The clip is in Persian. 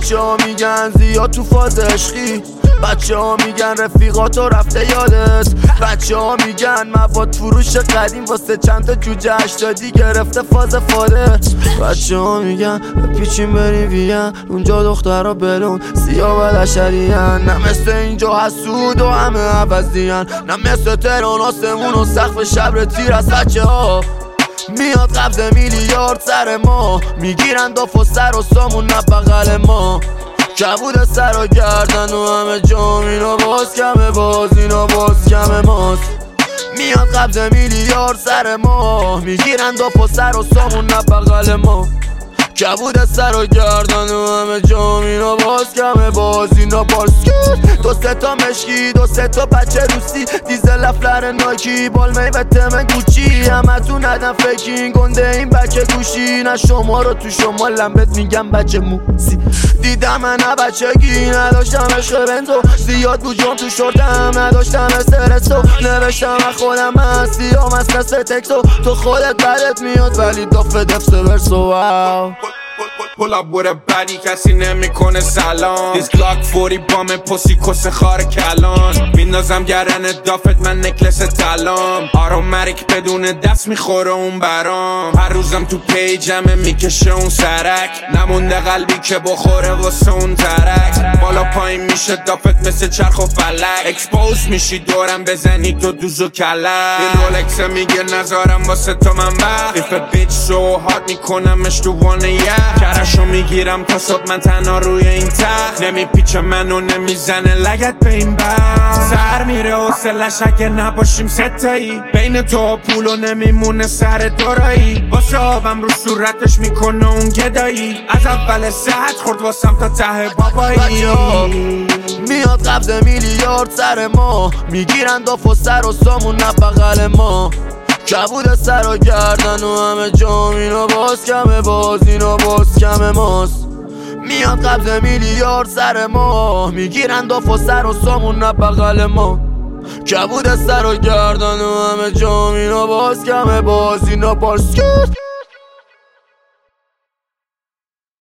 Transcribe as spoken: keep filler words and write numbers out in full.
بچه ها میگن زیاد تو فاز عشقی، بچه ها میگن رفیقاتو رفته یادت، بچه ها میگن مواد فروش قدیم واسه چند تا جوجه هشتادی گرفته فاز فاده. بچه ها میگن پیچیم بریم وین، اونجا دخترها بلون سیاه و لشرین، نه مثل اینجا حسود و همه عوضیان، نه مثل تهران آسمون و سقف شبر تیر از بچه ها میاد قبض میلیارد سر ما، میگیرن داف و سر و سامون نه بغل ما، کبود سر و گردن و همه جام اینا باز کمه، باز اینا باز کمه ماست، میاد قبض میلیارد سر ما، میگیرن داف و سر و سامون نه بغل ما، کبود سر و گردن و همه جام اینا باز کمه، باز اینا باز کمه. دو سه تا مشکی، دو سه تا بچه روسی، دیزل افلر ناکی، بالمی به تم گوچی، همه تو ندن فکین گنده این بچه گوشی، نه شما رو تو شما لمبت میگم بچه موسی، دیدم من نه بچگی نداشتم عشق بنزو، زیاد بود جام تو شورتم نداشتم استرسو، نوشتم از خودم من سیام از کس تکسو، تو خودت بدت میاد ولی داف دفت ورسو. واو Pull up with a baddie کسی نمیکنه سلام، This Glock فوری بام پوسی کس خار کلان، میندازم گرن دافت من نکلس تلام، آرومریک بدون دست میخوره اون برام، هر روزم تو پیجمه میکشه اون سرک، نمونده قلبی که بخوره واسه اون ترک، بالا پایین میشه دافت مثل چرخ و فلک، اکسپوز میشی دورم بزنی تو دوز و کلک، این رولکس میگه نظارم واسه تو من بخ، If a bitch so hard میکنمش تو وانه یه کرشو میگیرم تا صبح من تنها روی این تخت، نمیپیچه منو نمیزنه لگت به این بخت، سر میره حوصلش اگه نباشیم ستایی، بین تو و پولو نمیمونه سر دورایی، واسه آبم رو صورتش میکنه اون گدایی، از اول ساعت خورد واسم تا ته بابایی، میاد قبض میلیارد سر ما، میگیرن داف و سر و سامون نه بغل ما، کبود سر و گردن و همه جام اینا باز کمه، باز اینا باز کمه ماست، میاد قبض میلیارد سر ما، میگیرن داف و سر و سامون نه بغل ما، کبود سر و گردن و همه جام اینا باز کمه، باز اینا باز کمه.